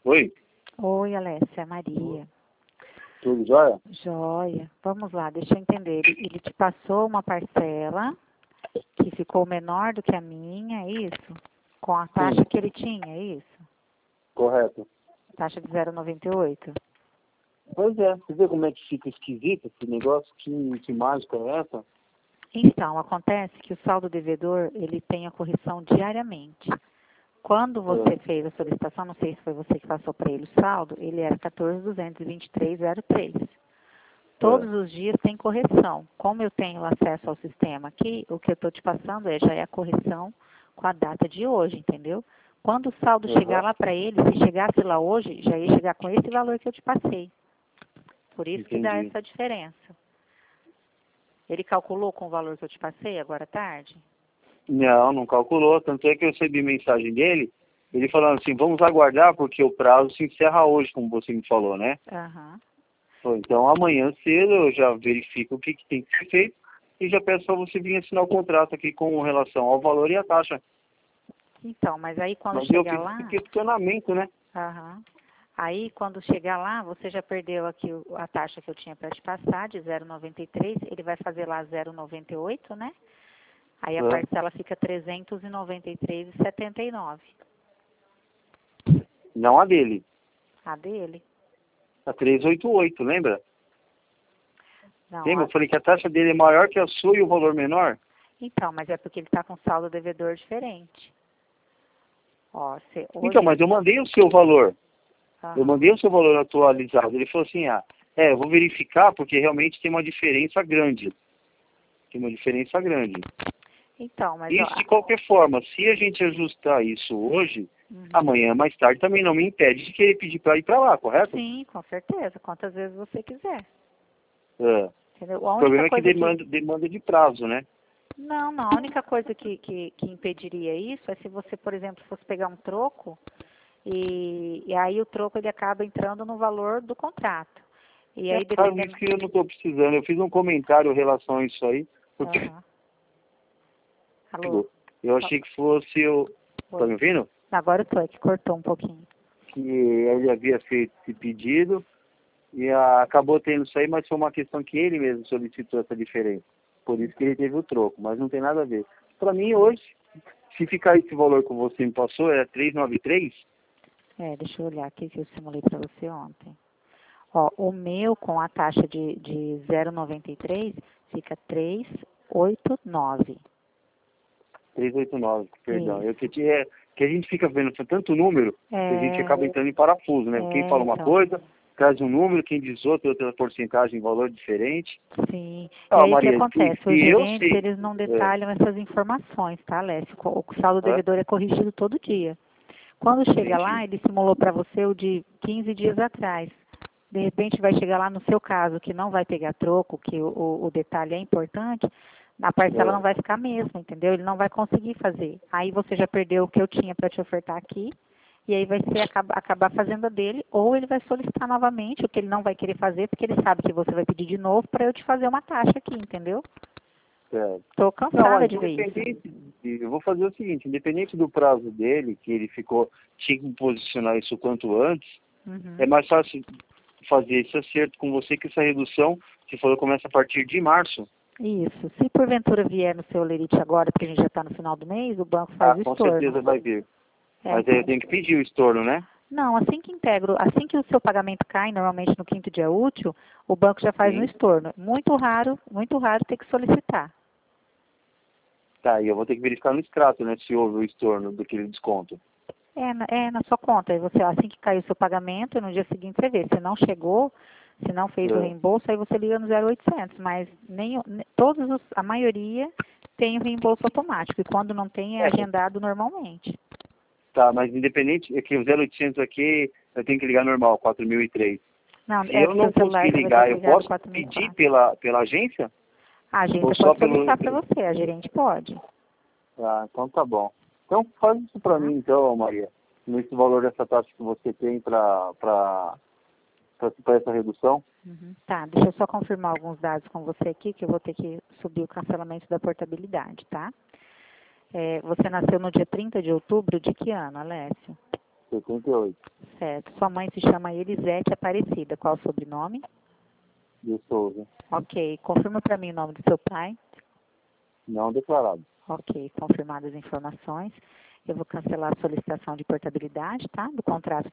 Oi, Oi, Alessia, Maria. tudo jóia? Joia. Vamos lá, deixa eu entender. Ele te passou uma parcela que ficou menor do que a minha, é isso? Com a taxa que ele tinha, é isso? Correto. Taxa de 0,98. Pois é, você vê como é que fica esquisito esse negócio? Que mágica é essa? Então, acontece que o saldo devedor, ele tem a correção diariamente. Quando você fez a solicitação, não sei se foi você que passou para ele o saldo, ele era 14.223,03. Todos os dias tem correção. Como eu tenho acesso ao sistema aqui, o que eu estou te passando já é a correção com a data de hoje, entendeu? Quando o saldo chegar lá para ele, se chegasse lá hoje, já ia chegar com esse valor que eu te passei. Por isso que dá essa diferença. Ele calculou com o valor que eu te passei agora à tarde? Não, não calculou. Tanto é que eu recebi mensagem dele, ele falando assim, vamos aguardar porque o prazo se encerra hoje, como você me falou, né? Aham. Então amanhã cedo eu já verifico o que tem que ser feito e já peço para você vir assinar o contrato aqui com relação ao valor e a taxa. Então, mas aí quando Mas eu chegar lá... fico em questionamento, né? Aham. Aí, quando chegar lá, você já perdeu aqui a taxa que eu tinha para te passar, de 0,93. Ele vai fazer lá 0,98, né? Aí a parcela fica 393,79. Não a dele. A dele? A 388, lembra? Não. Lembra? Eu falei que a taxa dele é maior que a sua e o valor menor? Então, mas é porque ele está com saldo devedor diferente. Ó, hoje... Então, mas eu mandei o seu valor. Aham. Eu mandei o seu valor atualizado. Ele falou assim, eu vou verificar porque realmente tem uma diferença grande. Tem uma diferença grande. Então, mas... Isso, de qualquer forma, se a gente ajustar isso hoje, Uhum. amanhã mais tarde também não me impede de querer pedir para ir para lá, correto? Sim, com certeza. Quantas vezes você quiser. É. Entendeu? O problema é que demanda de prazo, né? Não, a única coisa que impediria isso é se você, por exemplo, fosse pegar um troco e aí o troco ele acaba entrando no valor do contrato. E aí Sabe isso que eu não estou precisando. Eu fiz um comentário em relação a isso aí, porque Alô? eu achei que fosse o... Tá me ouvindo? Agora eu tô, é que cortou um pouquinho. Que ele havia feito esse pedido e acabou tendo isso aí, mas foi uma questão que ele mesmo solicitou essa diferença. Por isso que ele teve o troco, mas não tem nada a ver. Para mim, hoje, se ficar esse valor que você me passou, era 393. Deixa eu olhar aqui que eu simulei para você ontem. Ó, o meu com a taxa de 0,93 fica 389. 389, perdão. Isso. Que a gente fica vendo tanto número que a gente acaba entrando em parafuso, né? Quem fala uma então. coisa, traz um número, quem diz outra porcentagem, valor diferente. Sim. E aí o que Maria, acontece? Os se eu gerentes, sei... eles não detalham essas informações, tá, Lécio? O saldo devedor é corrigido todo dia. Quando chega lá, ele simulou para você o de 15 dias atrás. De repente vai chegar lá no seu caso, que não vai pegar troco, que o detalhe é importante, a parcela não vai ficar mesmo, entendeu? Ele não vai conseguir fazer. Aí você já perdeu o que eu tinha para te ofertar aqui, e aí vai ser acabar fazendo a dele, ou ele vai solicitar novamente, o que ele não vai querer fazer, porque ele sabe que você vai pedir de novo para eu te fazer uma taxa aqui, entendeu? Estou cansada de ver isso. Eu vou fazer o seguinte, independente do prazo dele, que ele tinha que posicionar isso o quanto antes, é mais fácil fazer esse acerto com você que essa redução, você falou, começa a partir de março. Isso. Se porventura vier no seu lerite agora, porque a gente já está no final do mês, o banco faz o estorno. Com certeza vai vir. Mas aí eu tenho que pedir o estorno, né? Não, assim que o seu pagamento cai, normalmente no 5º dia útil, o banco já faz um estorno. Muito raro ter que solicitar. Tá, e eu vou ter que verificar no extrato, né, se houve o estorno daquele desconto. Na sua conta. Aí você, assim que cair o seu pagamento, no dia seguinte você vê. Se não chegou, se não fez o reembolso, aí você liga no 0800. Mas a maioria tem o reembolso automático. E quando não tem, é agendado normalmente. Tá, mas independente, é que o 0800 aqui, eu tenho que ligar normal, 4003. Não, se eu não conseguir ligar, eu posso 4004. pedir pela agência? A agência pode solicitar para você, a gerente pode. Ah, então tá bom. Então faz isso para mim, então, Maria. Nesse valor dessa taxa que você tem para essa redução. Tá, deixa eu só confirmar alguns dados com você aqui, que eu vou ter que subir o cancelamento da portabilidade, tá? Você nasceu no dia 30 de outubro de que ano, Alessio? 78. Certo. Sua mãe se chama Elisete Aparecida. Qual o sobrenome? De Souza. Ok. Confirma para mim o nome do seu pai. Não declarado. Ok. Confirmadas as informações. Eu vou cancelar a solicitação de portabilidade, tá? Do contrato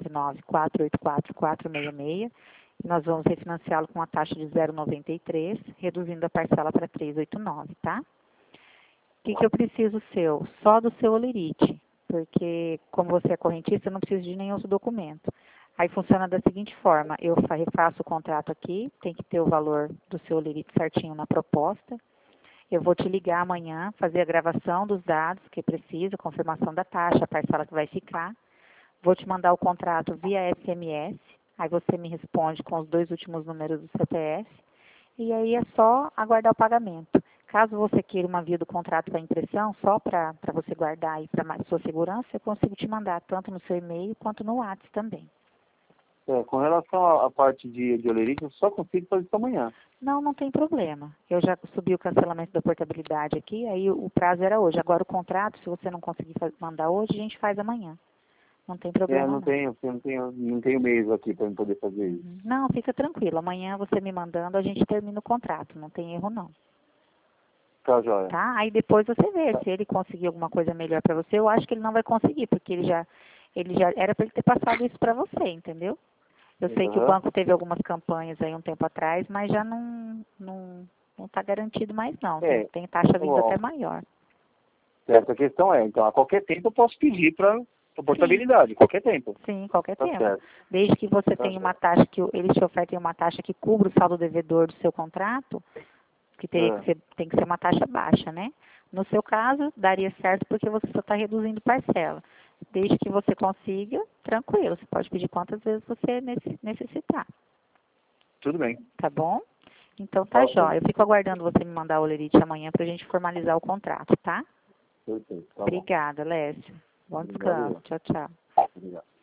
399-484-466. E nós vamos refinanciá-lo com uma taxa de 0,93, reduzindo a parcela para 389, tá? O que eu preciso seu? Só do seu olerite, porque como você é correntista, eu não preciso de nenhum outro documento. Aí funciona da seguinte forma, eu refaço o contrato aqui, tem que ter o valor do seu olerite certinho na proposta. Eu vou te ligar amanhã, fazer a gravação dos dados que precisa, confirmação da taxa, a parcela que vai ficar. Vou te mandar o contrato via SMS, aí você me responde com os 2 últimos números do CPF, e aí é só aguardar o pagamento. Caso você queira uma via do contrato para impressão, só para você guardar aí para sua segurança, eu consigo te mandar tanto no seu e-mail quanto no WhatsApp também. Com relação à parte de olerite, eu só consigo fazer isso amanhã. Não, não tem problema. Eu já subi o cancelamento da portabilidade aqui, aí o prazo era hoje. Agora o contrato, se você não conseguir mandar hoje, a gente faz amanhã. Não tem problema. Não tenho meios aqui para poder fazer isso. Não, fica tranquilo. Amanhã você me mandando, a gente termina o contrato. Não tem erro, não. Tá, joia. Tá? Aí depois você vê se ele conseguir alguma coisa melhor para você. Eu acho que ele não vai conseguir, porque ele já era para ele ter passado isso para você, entendeu? Eu sei que o banco teve algumas campanhas aí um tempo atrás, mas já não está garantido mais não. Tem taxa vindo até maior. Certo, a questão é, então, a qualquer tempo eu posso pedir para portabilidade, qualquer tempo. Sim, qualquer tempo. Certo. Desde que você tenha uma taxa, que eles te ofertem uma taxa que cubra o saldo devedor do seu contrato, que tem que ser uma taxa baixa, né? No seu caso, daria certo porque você só está reduzindo parcela. Desde que você consiga, tranquilo, você pode pedir quantas vezes você necessitar. Tudo bem. Tá bom? Então tá jóia. Eu fico aguardando você me mandar o olerite amanhã para a gente formalizar o contrato, tá? Perfeito. Tá Obrigada, Lécio. Bom descanso. Tchau, tchau. Obrigado.